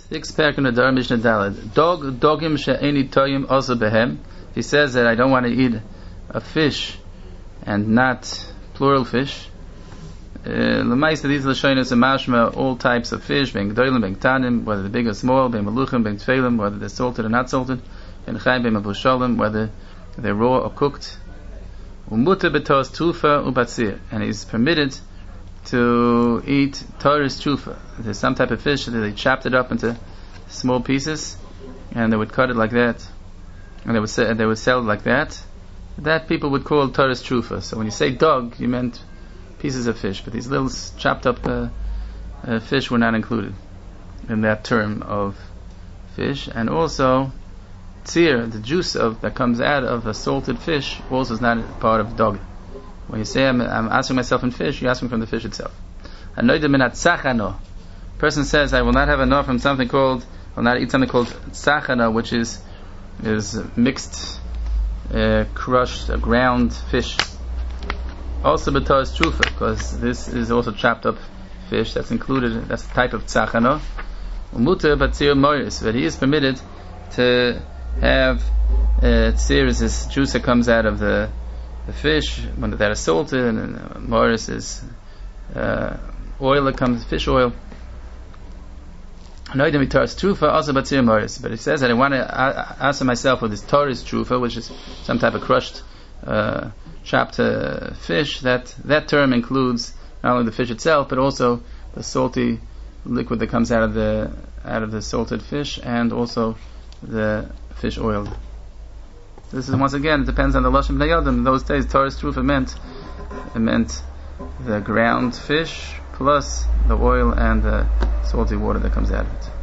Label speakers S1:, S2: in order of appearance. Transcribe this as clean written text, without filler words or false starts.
S1: Sixth parak in the Dvar Mishnah Daled. Dogim she'eni toyim also behem. He says that I don't want to eat a fish and not plural fish. L'maisa, these lashonos are mashma all types of fish, ben gdolim, ben tanim, whether they're big or small, ben maluchim, ben tfeilim, whether they're salted or not salted, ben chayim, ben mavushalim, whether they're raw or cooked. Umuta betos tufa ubatzir, and he's permitted to eat Torah's chufa. There's some type of fish that they chopped it up into small pieces, and they would cut it like that, and they would sell it like that. That people would call Torah's chufa. So when you say dog, you meant pieces of fish, but these little chopped up fish were not included in that term of fish. And also tzir, the juice that comes out of a salted fish, also is not part of dog. When you say I'm asking myself in fish, you're asking from the fish itself. Person says I will not have enough from something called, will not eat something called tzachana, which is mixed, crushed, ground fish. Also b'toras trufa, because this is also chopped up fish that's included. That's the type of tzachana. Umuter batzir moris, but he is permitted to have tzir is this juice that comes out of the fish when that is salted, and moris is oil that comes, fish oil. But he says that I want to answer myself with this Torah's trufa, which is some type of crushed, chopped fish. That term includes not only the fish itself, but also the salty liquid that comes out of the salted fish, and also the fish oil. This is, once again, it depends on the lashon bnei adam. In those days, Torah's trufa meant the ground fish plus the oil and the salty water that comes out of it.